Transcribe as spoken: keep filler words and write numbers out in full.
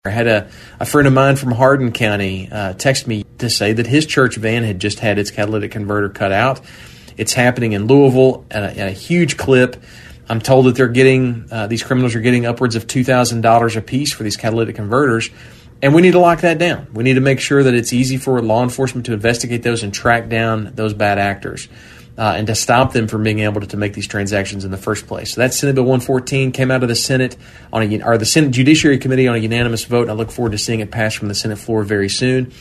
I had a, a friend of mine from Hardin County uh, text me to say that his church van had just had its catalytic converter cut out. It's happening in Louisville at a, at a huge clip. I'm told that they're getting, uh, these criminals are getting upwards of two thousand dollars a piece for these catalytic converters. And we need to lock that down. We need to make sure that it's easy for law enforcement to investigate those and track down those bad actors. Uh, and to stop them from being able to, to make these transactions in the first place. So that's Senate Bill one fourteen, came out of the Senate on a, or the Senate Judiciary Committee on a unanimous vote. And I look forward to seeing it pass from the Senate floor very soon.